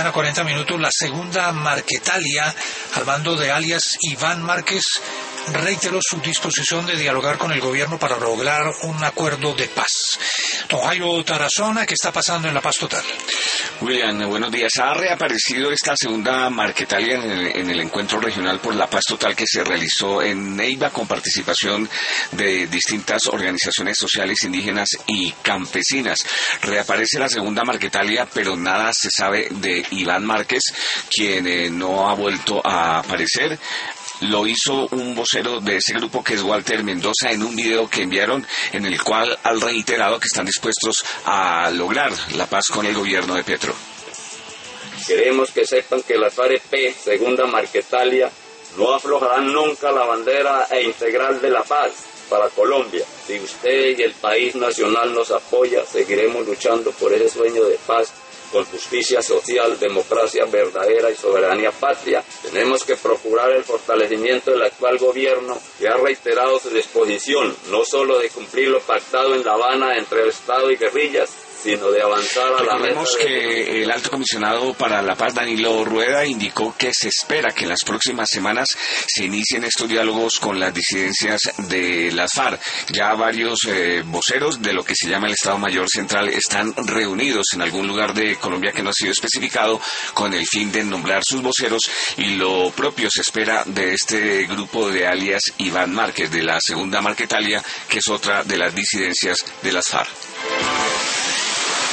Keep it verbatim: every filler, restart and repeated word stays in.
A cuarenta minutos, la segunda Marquetalia, al mando de alias Iván Márquez, reiteró su disposición de dialogar con el gobierno para lograr un acuerdo de paz. Don Jairo Tarazona, ¿qué está pasando en La Paz Total? William, buenos días. Ha reaparecido esta segunda Marquetalia en el, en el encuentro regional por la paz total que se realizó en Neiva con participación de distintas organizaciones sociales indígenas y campesinas. Reaparece la segunda Marquetalia, pero nada se sabe de Iván Márquez, quien eh, no ha vuelto a aparecer. Lo hizo un vocero de ese grupo, que es Walter Mendoza, en un video que enviaron, en el cual han reiterado que están dispuestos a lograr la paz con el gobierno de Petro. Queremos que sepan que la FAREP, segunda Marquetalia, no aflojarán nunca la bandera e integral de la paz para Colombia. Si usted y el país nacional nos apoya, seguiremos luchando por ese sueño de paz, con justicia social, democracia verdadera y soberanía patria. Tenemos que procurar el fortalecimiento del actual gobierno, que ha reiterado su disposición no solo de cumplir lo pactado en La Habana entre el Estado y guerrillas, sino de avanzar a la meta. Recordemos que el alto comisionado para la paz, Danilo Rueda, indicó que se espera que en las próximas semanas se inicien estos diálogos con las disidencias de las FARC. Ya varios eh, voceros de lo que se llama el Estado Mayor Central están reunidos en algún lugar de Colombia que no ha sido especificado, con el fin de nombrar sus voceros, y lo propio se espera de este grupo de alias Iván Márquez, de la segunda Marquetalia, que es otra de las disidencias de las FARC.